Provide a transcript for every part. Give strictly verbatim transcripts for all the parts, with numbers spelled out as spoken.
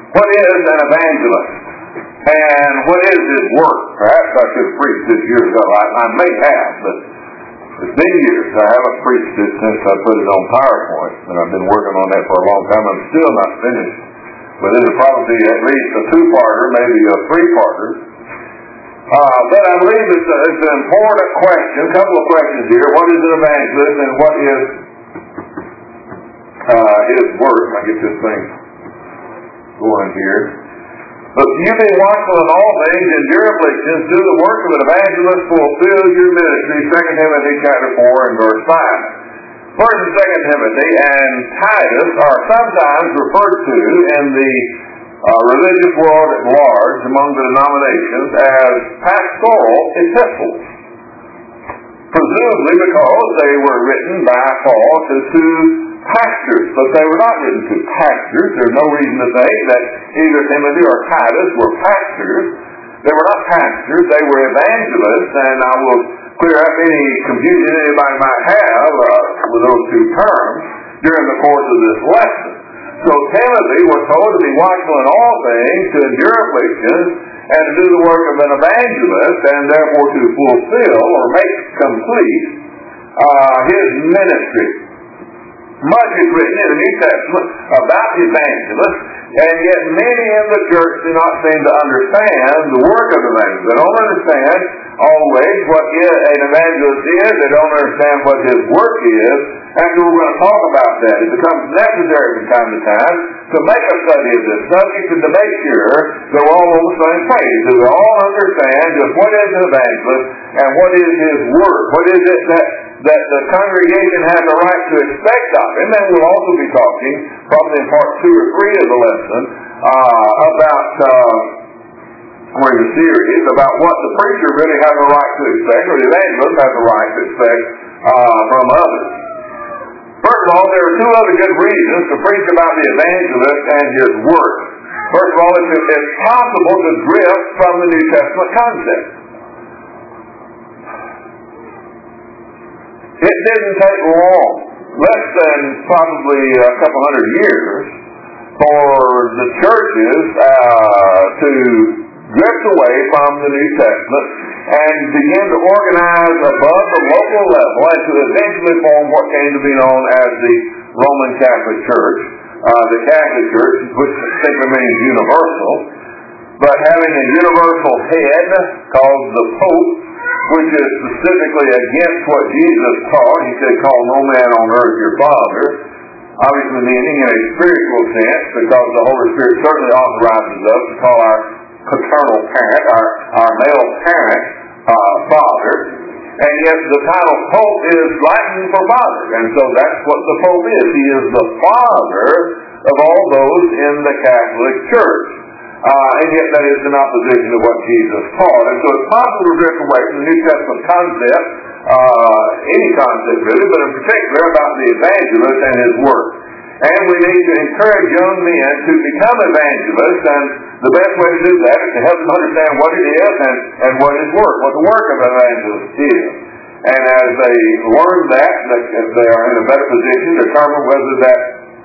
What is an evangelist? And what is his work? Perhaps I should have preached this years ago. I, I may have, but it's been years. I haven't preached it since I put it on PowerPoint, and I've been working on that for a long time. I'm still not finished. But it'll probably be at least a two-parter, maybe a three-parter. Uh, but I believe it's, a, it's an important question, a couple of questions here. What is an evangelist, and what is uh, his work? I get this thing going here. But you be watchful in all things, in your afflictions, do the work of an evangelist, fulfill your ministry. Second Timothy chapter four and verse five. First and Second Timothy and Titus are sometimes referred to in the uh, religious world at large among the denominations as pastoral epistles, presumably because they were written by Paul to two pastors, but they were not written to pastors. There's no reason to think that either Timothy or Titus were pastors. They were not pastors, they were evangelists, and I will clear up any confusion anybody might have uh, with those two terms during the course of this lesson. So Timothy was told to be watchful in all things, to endure afflictions, and to do the work of an evangelist, and therefore to fulfill or make complete uh, his ministry. Much is written in the New Testament about the evangelist, and yet many in the church do not seem to understand the work of the evangelist. They don't understand always what an evangelist is. They don't understand what his work is. And so we're going to talk about that. It becomes necessary from time to time to make a study of this subject and to make sure that we're all on the same page, that we all understand just what is an evangelist and what is his work. What is it that that the congregation has a right to expect of him. And we'll also be talking, probably in part two or three of the lesson, uh, about, uh, or in the series, about what the preacher really has a right to expect, or the evangelist has a right to expect uh, from others. First of all, there are two other good reasons to preach about the evangelist and his work. First of all, it's, it's possible to drift from the New Testament concept. It didn't take long, less than probably a couple hundred years, for the churches uh, to drift away from the New Testament and begin to organize above the local level and to eventually form what came to be known as the Roman Catholic Church. Uh, the Catholic Church, which simply means universal, but having a universal head called the Pope, which is specifically against what Jesus taught. He said, call no man on earth your father. Obviously meaning in a spiritual sense, because the Holy Spirit certainly authorizes us to call our paternal parent, our, our male parent, uh, father. And yet the title Pope is Latin for father. And so that's what the Pope is. He is the father of all those in the Catholic Church. Uh, and yet that is in opposition to what Jesus taught. And so it's possible to drift away from the New Testament concept, uh, any concept really, but in particular about the evangelist and his work. And we need to encourage young men to become evangelists, and the best way to do that is to help them understand what it is and, and what his work, what the work of an evangelist is. And as they learn that, they are in a better position to determine whether that,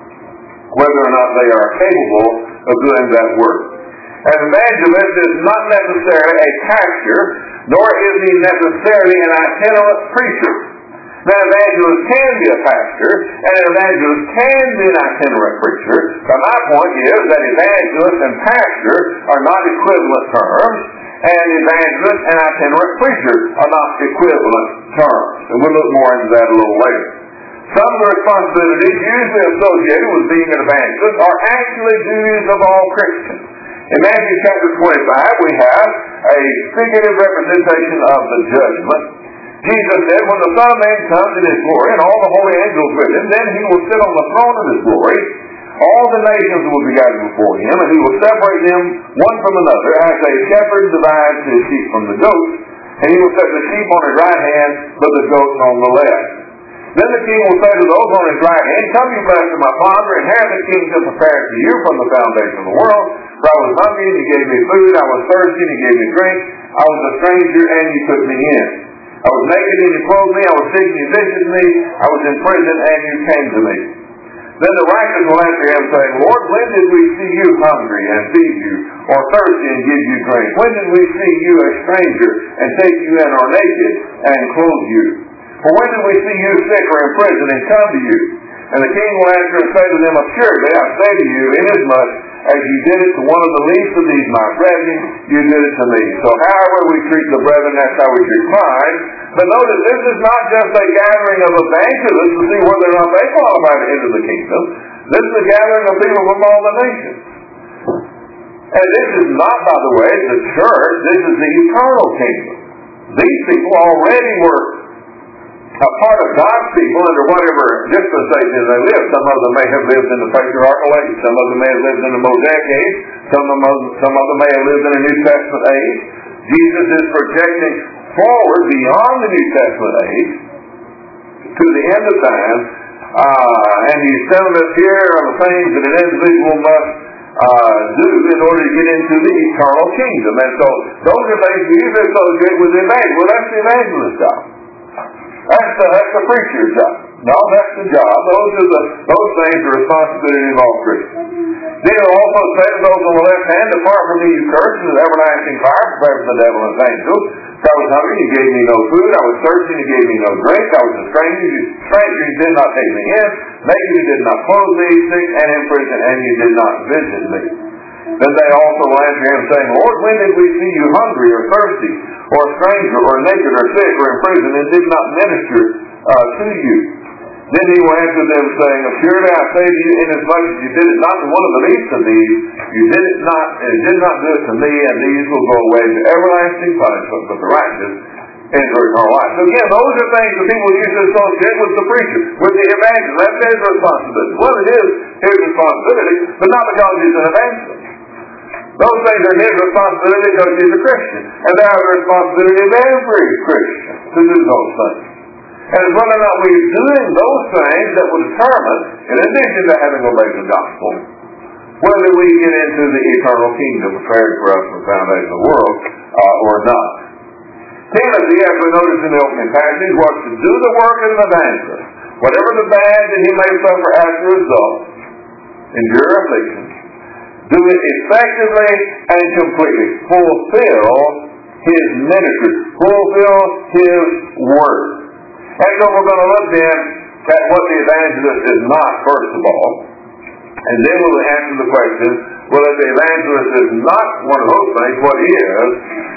whether or not they are capable of doing that work. An evangelist is not necessarily a pastor, nor is he necessarily an itinerant preacher. Now, an evangelist can be a pastor, and an evangelist can be an itinerant preacher. But my point is that evangelist and pastor are not equivalent terms, and evangelist and itinerant preacher are not equivalent terms. And we'll look more into that a little later. Some of the responsibilities usually associated with being an evangelist are actually duties of all Christians. In Matthew chapter twenty-five, we have a figurative representation of the judgment. Jesus said, when the Son of Man comes in his glory, and all the holy angels with him, then he will sit on the throne of his glory. All the nations will be gathered before him, and he will separate them one from another, as a shepherd divides his sheep from the goats. And he will set the sheep on his right hand, but the goats on the left. Then the king will say to those on his right hand, come, you blessed of my Father, inherit the kingdom prepared for you from the foundation of the world. For I was hungry, and you gave me food. I was thirsty, and you gave me drink. I was a stranger, and you took me in. I was naked, and you clothed me. I was sick, and you visited me. I was in prison, and you came to me. Then the righteous will answer him, saying, Lord, when did we see you hungry and feed you, or thirsty and give you drink? When did we see you a stranger and take you in, or naked and clothe you? For when did we see you sick or in prison and come to you? And the king will answer and say to them, Assuredly, I say to you, inasmuch as you did it to one of the least of these my brethren, you did it to me. So however we treat the brethren, that's how we treat Christ. But notice, this is not just a gathering of evangelists to see whether or not they qualify to enter the kingdom. This is a gathering of people from all the nations. And this is not, by the way, the church. This is the eternal kingdom. These people already were a part of God's people under whatever dispensation they lived. Some of them may have lived in the patriarchal age. Some of them may have lived in the Mosaic age. Some of them, some of them may have lived in a New Testament age. Jesus is projecting forward beyond the New Testament age to the end of time. Uh, and he's telling us here on the things that an individual must uh, do in order to get into the eternal kingdom. And so those are things we usually associate with the evangelist. Well, that's the evangelist's job. That's the, that's the preacher's job. No, that's the job. Those are the those things are responsibility of all Christians. Then it also says those on the left hand, depart from me, you cursed, into the everlasting fire, prepared for the devil and his angels. For I was hungry, you gave me no food. I was thirsty, you gave me no drink. I was a stranger, you, stranger, you did not take me in. Naked, you did not clothe me. Sick and in prison, and you did not visit me. Then they also will answer him, saying, Lord, when did we see you hungry or thirsty, or a stranger, or naked, or sick, or in prison, and did not minister uh, to you? Then he will answer them, saying, Assuredly I say to you, inasmuch as you did it not to one of the least of these, you did it not, and did not do it to me, and these will go away to everlasting punishment, but the righteous enter eternal life. So again, those are things that people usually associate with the preacher, with the evangelist. That's his responsibility. Well, it is his responsibility, but not because he's an evangelist. Those things are his responsibility because he's a Christian. And they are the responsibility of every Christian to do those things. And it's whether or not we're doing those things that will determine, in addition to having obeyed the gospel, whether we get into the eternal kingdom prepared for us from the foundation of the world uh, or not. Timothy, as we noticed in the opening passage, was to do the work of an evangelist. Whatever the bad that he may suffer as a result, endure affliction, do it effectively and completely. Fulfill his ministry. Fulfill his word. And so we're going to look then at what the evangelist is not, first of all. And then we'll answer the question, well, if the evangelist is not one of those things, what is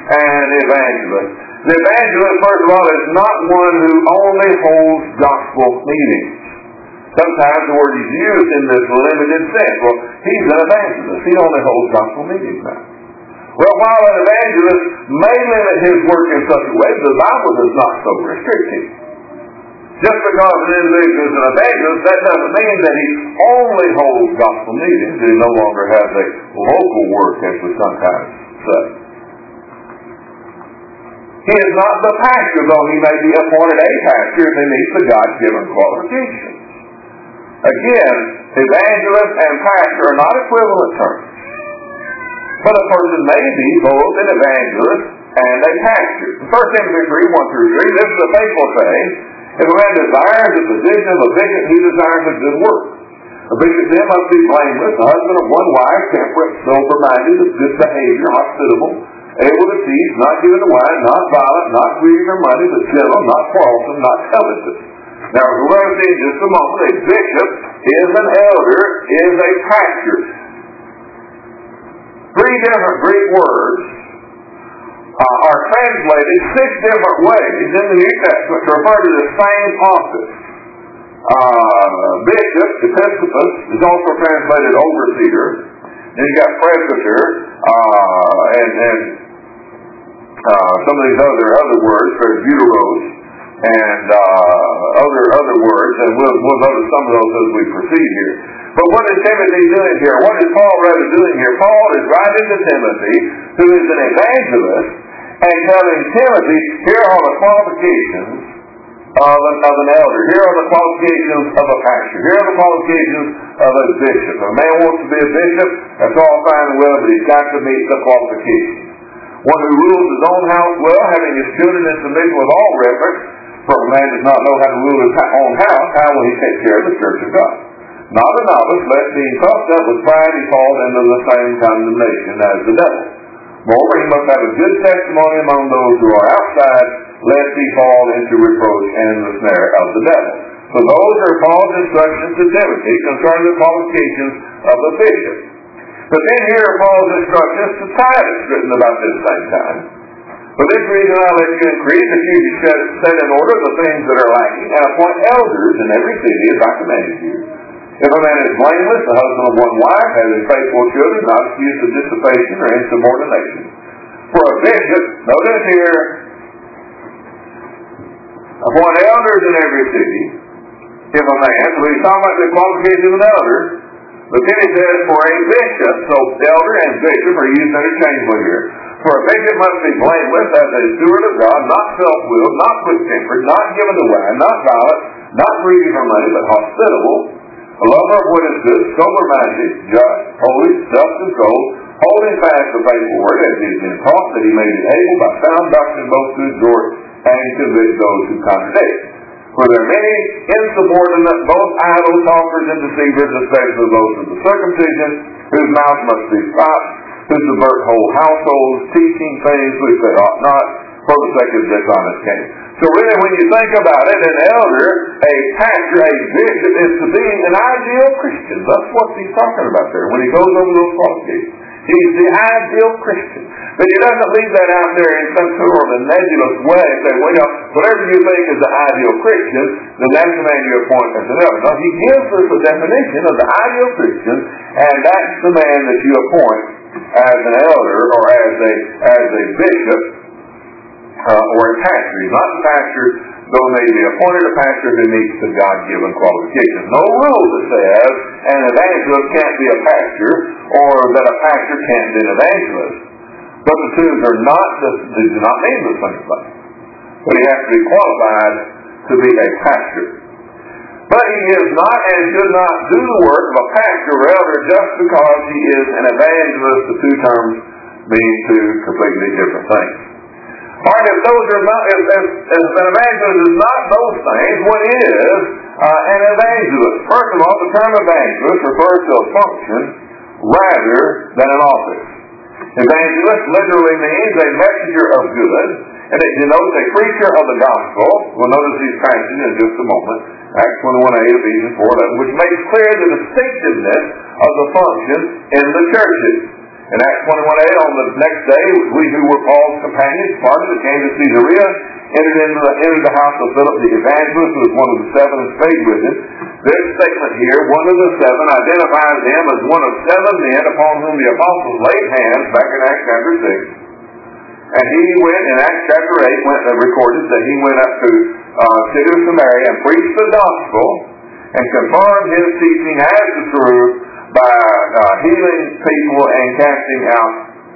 an evangelist? The evangelist, first of all, is not one who only holds gospel meetings. Sometimes the word is used in this limited sense. Well, he's an evangelist. He only holds gospel meetings now. Well, while an evangelist may limit his work in such a way, the Bible does not so restrict him. Just because an individual is an evangelist, that doesn't mean that he only holds gospel meetings. He no longer has a local work, as we sometimes say. He is not the pastor, though he may be appointed a pastor if he meets the God-given qualifications. Again, evangelist and pastor are not equivalent terms. But a person may be both an evangelist and a pastor. First Timothy three, one through three, this is a faithful saying. If a man desires the position of a bishop, he desires a good work. A bishop then must be blameless, the husband of one wife, temperate, sober-minded, of good behavior, hospitable, able to teach, not given to wine, not violent, not greedy for money, but gentle, not quarrelsome, not covetous. Now, as we're going to see in just a moment, a bishop is an elder, is a pastor. Three different Greek words uh, are translated six different ways in the New Testament to refer to the same office. Uh, bishop, episcopus, is also translated overseer. Then you got presbyter, uh, and, and uh, some of these other other words, presbyteros, and uh, other other words, and we'll, we'll notice some of those as we proceed here. But what is Timothy doing here? What is Paul rather doing here? Paul is writing to Timothy, who is an evangelist, and telling Timothy, here are the qualifications of an, of an elder. Here are the qualifications of a pastor. Here are the qualifications of a bishop. If a man wants to be a bishop, that's all fine and well, but he's got to meet the qualifications. One who rules his own house well, having his children in submission with all reverence, for if a man does not know how to rule his own house, how will he take care of the church of God? not a novice, lest being puffed up with pride he fall into the same condemnation as the devil. Moreover, he must have a good testimony among those who are outside, lest he fall into reproach and the snare of the devil. So those are Paul's instructions to Timothy concerning the qualifications of the bishop. But then here are Paul's instructions to Titus, written about this same time. For this reason I let you increase, that you set, set in order the things that are lacking, and appoint elders in every city as I commanded you. If a man is blameless, the husband of one wife, having faithful children, not accused of dissipation or insubordination. For a bishop, notice here, appoint elders in every city. If a man, so he's talking about the qualifications of an elder, but then he says for a bishop, so elder and bishop are used interchangeably here. For a bishop must be blameless as a steward of God, not self-willed, not quick-tempered, not given to wine, not violent, not greedy for money, but hospitable, a lover of what is good, sober-minded, just, holy, self-controlled, holding fast the faithful word as he has been taught, that he may be able by sound doctrine both to exhort and convict those who contradict. For there are many insubordinate, both idle talkers and deceivers, especially those of the circumcision, whose mouth must be stopped, who subvert whole households, teaching things which they ought not, for the sake of dishonest gain. So really, when you think about it, an elder, a pastor, a bishop, is to be an ideal Christian. That's what he's talking about there when he goes over those qualifications. He's the ideal Christian. But he doesn't leave that out there in some sort of a nebulous way and say, well, you know, whatever you think is the ideal Christian, then that's the man you appoint as an elder. No, he gives us a definition of the ideal Christian, and that's the man that you appoint as an elder or as a as a bishop uh, or a pastor. He's not the pastor, though may be appointed a pastor who meets the God-given qualifications. No rule that says an evangelist can't be a pastor or that a pastor can't be an evangelist. But the two are not, they do not mean the same thing. But he has to be qualified to be a pastor. But he is not and should not do the work of a pastor or elder just because he is an evangelist. The two terms mean two completely different things. All right, if those are not, if, if, if an evangelist is not those things, what is uh, an evangelist? First of all, the term evangelist refers to a function rather than an office. Evangelist literally means a messenger of good, and it denotes a preacher of the gospel. We'll notice these passages in just a moment. Acts twenty-one eight, Ephesians four eleven, which makes clear the distinctiveness of the function in the churches. In Acts twenty-one eight, on the next day, we who were Paul's companions, parted and came to Caesarea, entered into the, entered the house of Philip the evangelist, who was one of the seven and stayed with him. This statement here, one of the seven, identifies him as one of seven men upon whom the apostles laid hands back in Acts chapter six. And he went, in Acts chapter eight, went, uh, recorded that he went up to uh, city of Samaria and preached the gospel and confirmed his teaching as the truth by uh, healing people and casting out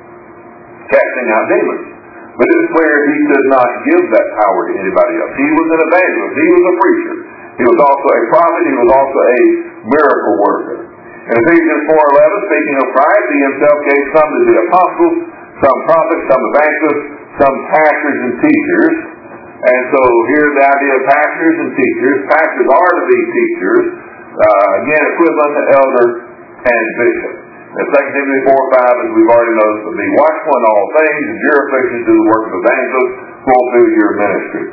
casting out demons. But it's clear he did not give that power to anybody else. He was an evangelist. He was a preacher. He was also a prophet. He was also a miracle worker. In Ephesians four eleven, speaking of Christ, he himself gave some to be apostles, some prophets, some evangelists, some pastors and teachers. And so here's the idea of pastors and teachers. Pastors are to be teachers. Uh, again, equivalent to elder and bishop. In Second Timothy four five, as we've already noticed, to be watchful in all things, and your affliction to the work of evangelists, fulfill your ministry.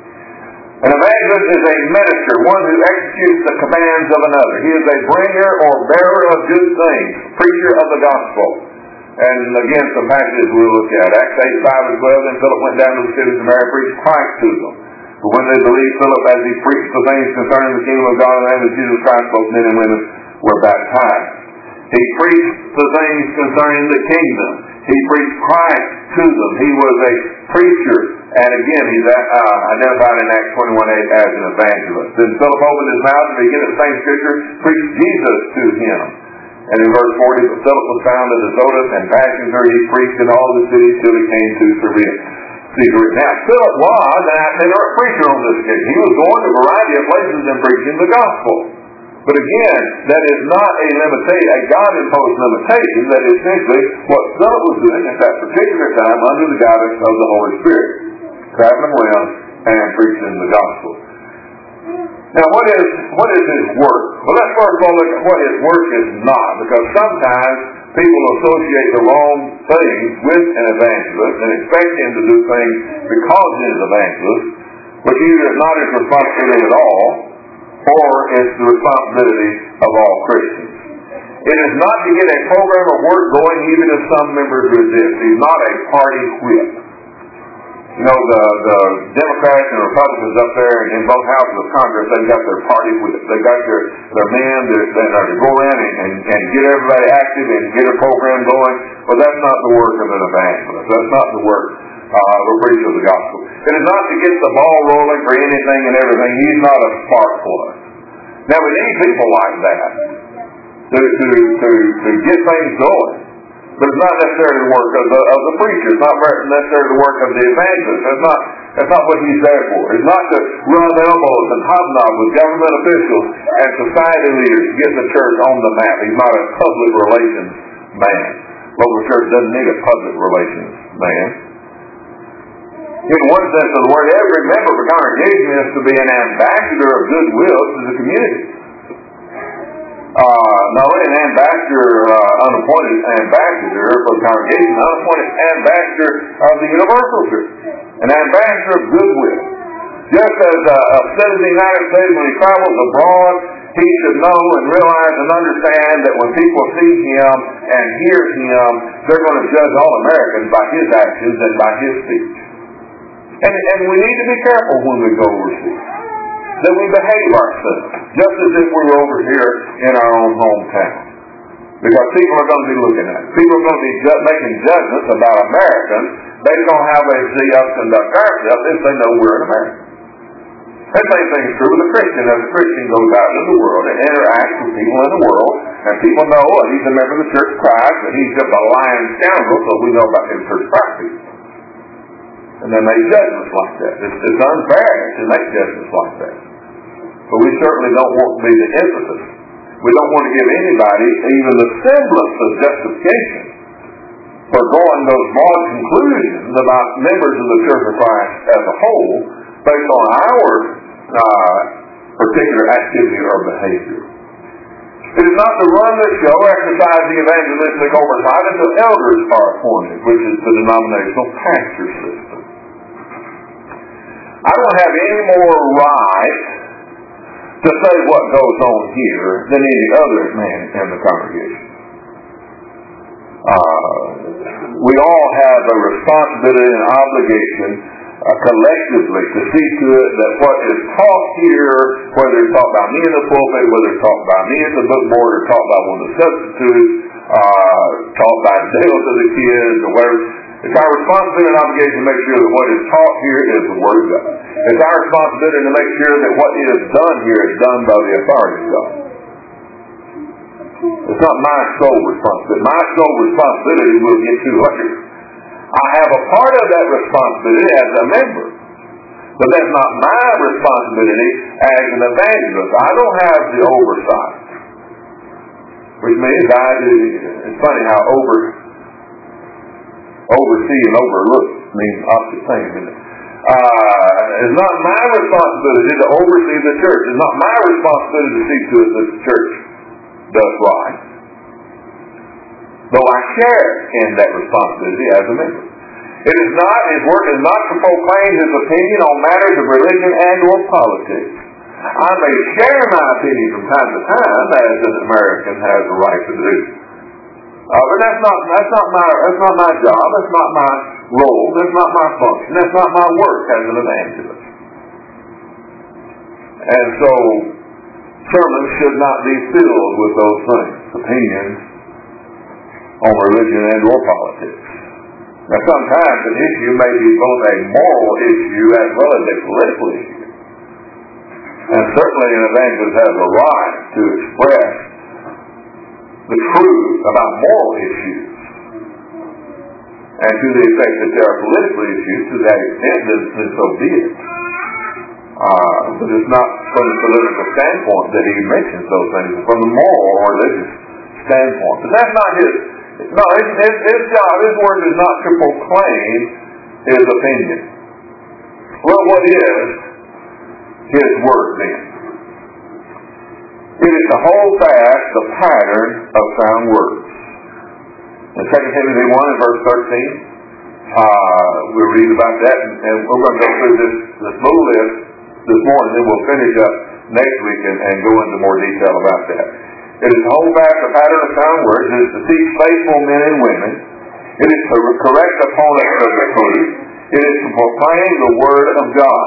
An evangelist is a minister, one who executes the commands of another. He is a bringer or bearer of good things, preacher of the gospel. And again, some passages we'll look at. Acts eight five as well, then Philip went down to the city of Samaria and preached Christ to them. But when they believed Philip as he preached the things concerning the kingdom of God in the name of Jesus Christ, both men and women were baptized. He preached the things concerning the kingdom. He preached Christ to them. He was a preacher. And again, he's uh, identified in Acts twenty-one eight as an evangelist. Then Philip opened his mouth and began the same scripture, preached Jesus to him. And in verse forty, but Philip was found at Azotus, and passing through, he preached in all the cities till he came to Caesarea. Now, Philip was an itinerant preacher on this occasion. He was going to a variety of places and preaching the gospel. But again, that is not a limitation, a God-imposed limitation. That is simply what Philip was doing at that particular time under the guidance of the Holy Spirit, traveling around and preaching the gospel. Now, what is what is his work? Well, let's first of all look at what his work is not, because sometimes people associate the wrong things with an evangelist and expect him to do things because he's an evangelist, which either is not his responsibility at all, or it's the responsibility of all Christians. It is not to get a program of work going even if some members resist. He's not a party whip. You know, the, the Democrats and Republicans up there in both houses of Congress, they've got their party whip. They've got their, their men that, that are to go in and, and, and get everybody active and get a program going. But that's not the work of an evangelist. That's not the work uh, of a preacher of the gospel. It is not to get the ball rolling for anything and everything. He's not a spark plug. Now, we need people like that to, to, to, to get things going. But it's not necessarily the work of the, of the preacher. It's not necessarily the work of the evangelist. That's not, that's not what he's there for. It's not to rub elbows and hobnob with government officials and society leaders to get the church on the map. He's not a public relations man. Local church doesn't need a public relations man. In one sense of the word, every member of a congregation is to be an ambassador of goodwill to the community. Uh, not only an ambassador, uh, unappointed ambassador for the congregation, unappointed ambassador of the universal church, an ambassador of goodwill. Just as a, a citizen of the United States, when he travels abroad, he should know and realize and understand that when people see him and hear him, they're going to judge all Americans by his actions and by his speech. And, and we need to be careful when we go overseas, that we behave ourselves, just as if we were over here in our own hometown. Because people are going to be looking at it. People are going to be ju- making judgments about Americans based on how they see us conduct ourselves if they know we're an American. That same thing is true with a Christian. As a Christian goes out into the world and interacts with people in the world, and people know that he's a member of the Church of Christ, and he's just a lying scoundrel, so we know about his church practice. And they make judgments like that. It's, it's unfair to make judgments like that. But we certainly don't want to be the emphasis. We don't want to give anybody even the semblance of justification for drawing those broad conclusions about members of the Church of Christ as a whole based on our uh, particular activity or behavior. It is not to run the show, exercise the evangelistic oversight until elders are appointed, which is the denominational pastor system. I don't have any more right to say what goes on here than any other man in the congregation. Uh, we all have a responsibility and obligation uh, collectively to see to it that what is taught here, whether it's taught by me in the pulpit, whether it's taught by me at the book board, or taught by one of the substitutes, uh, taught by Dale to the kids, or whatever, it's our responsibility and obligation to make sure that what is taught here is the Word of God. It's our responsibility to make sure that what is done here is done by the authority of God. It's not my sole responsibility. My sole responsibility will get you later. I have a part of that responsibility as a member. But that's not my responsibility as an evangelist. I don't have the oversight. Which means I do, it's funny how over, oversee and overlook means opposite things, isn't it? Uh, it's not my responsibility to oversee the church. It's not my responsibility to see to it that the church does right. Though I share in that responsibility as a member. It is not, his work is not to proclaim his opinion on matters of religion and or politics. I may share my opinion from time to time, as an American has a right to do. Uh, but that's not that's not my that's not my job. That's not my role. That's not my function. That's not my work as an evangelist. And so, sermons should not be filled with those things, opinions on religion and or politics. Now, sometimes an issue may be both a moral issue as well as a political issue. And certainly an evangelist has a right to express the truth about moral issues. And to the effect that there are political issues, to that extent, then so be it. Uh, but it's not from the political standpoint that he mentions those things. It's from the moral or religious standpoint. But that's not his, no, his, his, his job, his work is not to proclaim his opinion. Well, what is his work then? It is to hold fast the pattern of sound words. In Second Timothy one and verse thirteen, uh, we'll read about that, and, and we're going to go through this, this little list this morning, then we'll finish up next week and, and go into more detail about that. It is to hold fast the pattern of sound words. It is to teach faithful men and women. It is to correct opponents of the truth. It is to proclaim the word of God.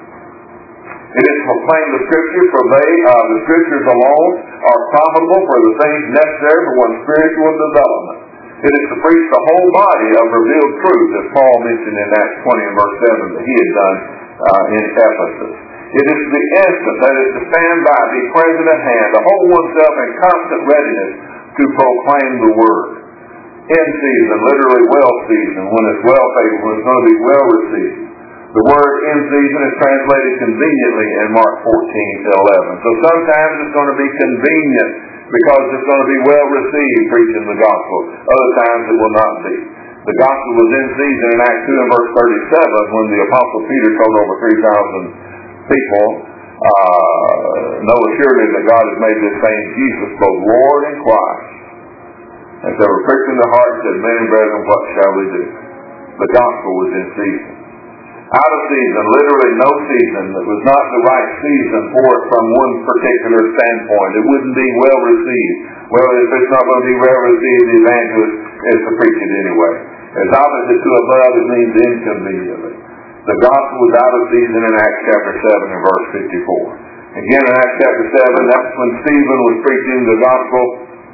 It is to proclaim the Scripture, for they, uh, the Scriptures alone, are profitable for the things necessary for one's spiritual development. It is to preach the whole body of revealed truth, as Paul mentioned in Acts twenty and verse seven that he had done uh, in Ephesus. It is to be instant, that is to stand by, be present at hand, to hold oneself in constant readiness to proclaim the word. In season, literally well seasoned, when it's well favored, when it's going to be well received. The word in season is translated conveniently in Mark fourteen to eleven. So sometimes it's going to be convenient because it's going to be well received preaching the gospel. Other times it will not be. The gospel was in season in Acts two and verse thirty-seven when the Apostle Peter told over three thousand people, uh, know assuredly that God has made this same Jesus both Lord and Christ. As they were pricked in the heart and said, men and brethren, what shall we do? The gospel was in season. Out of season, literally no season. It was not the right season for it from one particular standpoint. It wouldn't be well received. Well, if it's not going to be well received, the evangelist is to preach it anyway. As opposite to above, it means inconveniently. The gospel was out of season in Acts chapter seven and verse fifty-four. Again in Acts chapter seven, that's when Stephen was preaching the gospel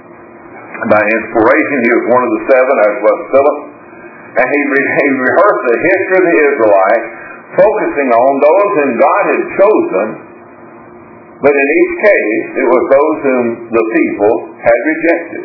by inspiration. He was one of the seven, as was Philip. And he, re- he rehearsed the history of the Israelites, focusing on those whom God had chosen, but in each case, it was those whom the people had rejected.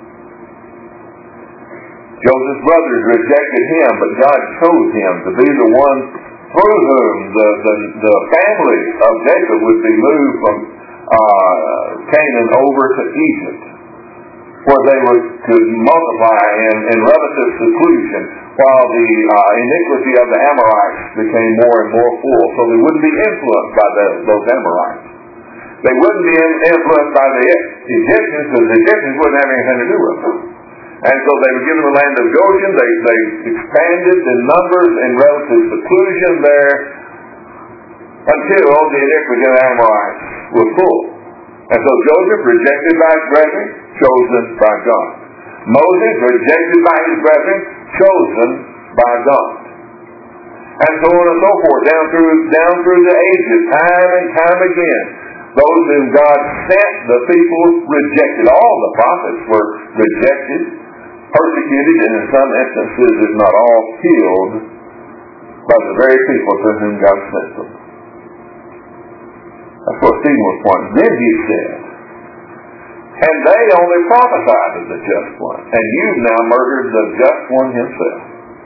Joseph's brothers rejected him, but God chose him to be the one through whom the, the, the family of Jacob would be moved from uh, Canaan over to Egypt, where they would could multiply in, in relative seclusion, while the uh, iniquity of the Amorites became more and more full. So they wouldn't be influenced by the, those Amorites. They wouldn't be influenced by the Egyptians, because the Egyptians wouldn't have anything to do with them. And so they were given the land of Goshen. They, they expanded in numbers and relative seclusion there until the iniquity of the Amorites was full. And so Joseph, rejected by his brethren, chosen by God. Moses, rejected by his brethren, chosen by God. And so on and so forth, down through down through the ages, time and time again. Those whom God sent, the people rejected. All the prophets were rejected, persecuted, and in some instances, if not all, killed by the very people to whom God sent them. That's what Stephen was pointing. Then he said, and they only prophesied of the just one, and you've now murdered the just one himself.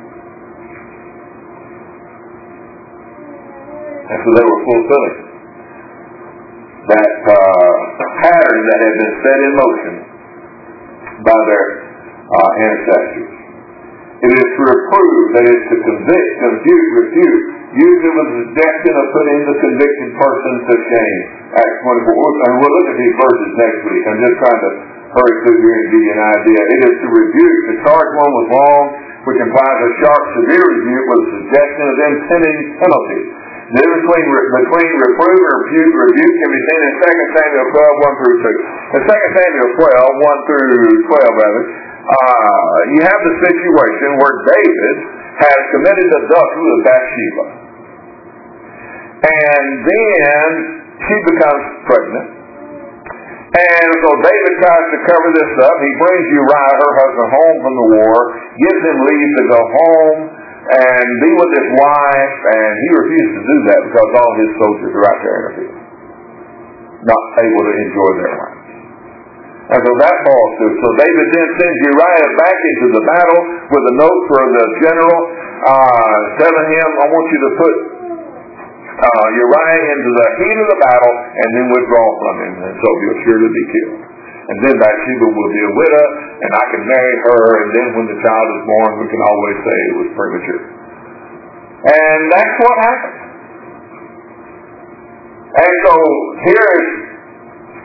And so they were fulfilling that uh, pattern that had been set in motion by their uh, ancestors. It is to reprove, that is to convict, confute, refute. Usually with the suggestion of putting the convicted person to shame. Acts twenty-four. And we'll look at these verses next week. I'm just trying to hurry through here and give you an idea. It is to rebuke, to charge one with wrong, which implies a sharp, severe rebuke with a suggestion of impending penalty. The difference between, between reprove and rebuke, rebuke can be seen in Second Samuel twelve, one through two. In Second Samuel twelve, one through twelve, rather, uh, you have the situation where David has committed adultery with Bathsheba. And then she becomes pregnant. And so David tries to cover this up. He brings Uriah, her husband, home from the war, gives him leave to go home and be with his wife, and he refuses to do that because all his soldiers are out there in the field, not able to enjoy their life. And so that falls through. So David then sends Uriah back into the battle with a note for the general, uh, telling him, I want you to put uh, Uriah into the heat of the battle and then withdraw from him, and so he'll surely be killed. And then Bathsheba will be a widow, and I can marry her, and then when the child is born, we can always say it was premature. And that's what happened. And so here is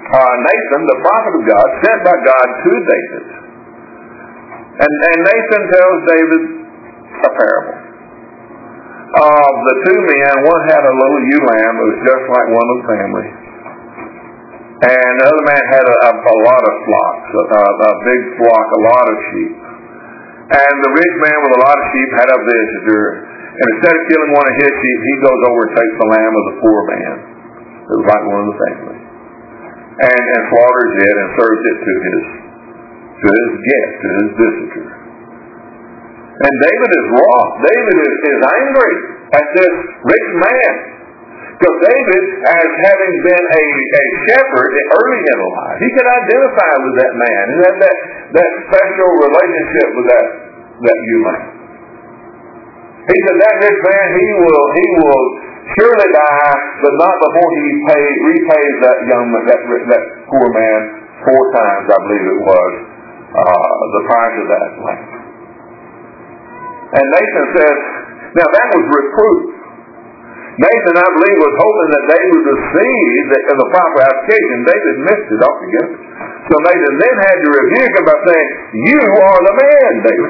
uh, Nathan, the prophet of God, sent by God to David. And, and Nathan tells David a parable of the two men. One had a little ewe lamb that was just like one of the family. And the other man had a, a, a lot of flocks, a, a big flock, a lot of sheep. And the rich man with a lot of sheep had a visitor. And instead of killing one of his sheep, he goes over and takes the lamb of the poor man that was like one of the family. And, and slaughters it and serves it to his to his guest, to his visitor. And David is wroth. David is, is angry at this rich man. Because David, as having been a, a shepherd early in life, he could identify with that man. He had that, that special relationship with that, that human. He said, that rich man, he will he will surely die, but not before he pay, repays that young man, that, that poor man four times, I believe it was, uh, the price of that land. And Nathan says, now that was reproof. Nathan, I believe, was hoping that David would receive the, the proper application. David missed it altogether. So Nathan then had to rebuke him by saying, you are the man, David.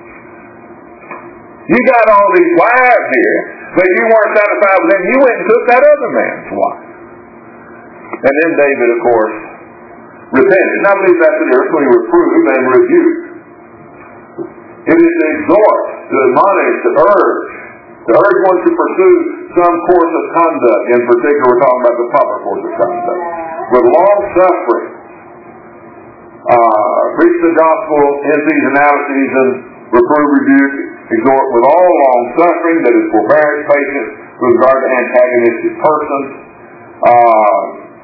You got all these wives here, but you weren't satisfied with them. You went and took that other man's wife. And then David, of course, repented. And I believe that's the difference between reprove and rebuke. It is to exhort, to admonish, to urge. To urge one to pursue some course of conduct. In particular, we're talking about the proper course of conduct. With long suffering. Uh, preach the gospel in these analyses and reprove, rebuke, exhort with all long suffering, that is forbearance, patience with regard to antagonistic persons. Uh,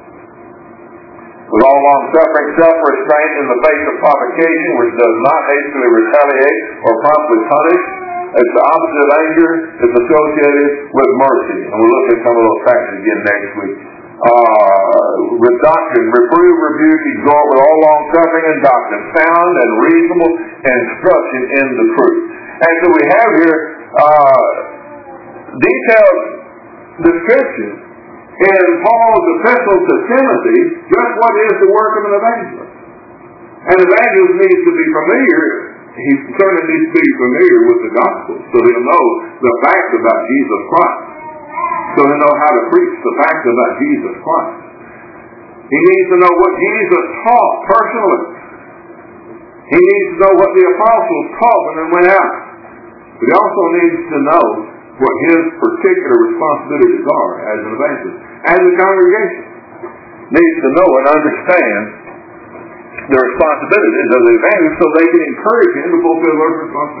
with all long suffering, self-restraint in the face of provocation, which does not hastily retaliate or promptly punish. It's the opposite of anger. It's associated with mercy. And we'll look at some of those factors again next week. Uh, with doctrine, reprove, rebuke, exhort with all long suffering and doctrine, sound and reasonable instruction in the truth. And so we have here uh, detailed description in Paul's epistle to Timothy just what is the work of an evangelist. An evangelist needs to be familiar. He certainly needs to be familiar with the gospel, so he'll know the facts about Jesus Christ. So he'll know how to preach the facts about Jesus Christ. He needs to know what Jesus taught personally. He needs to know what the apostles taught when they went out. But he also needs to know what his particular responsibilities are as an evangelist. As a congregation needs to know and understand the responsibilities of the evangelist so they can encourage him to fulfill their responsibilities.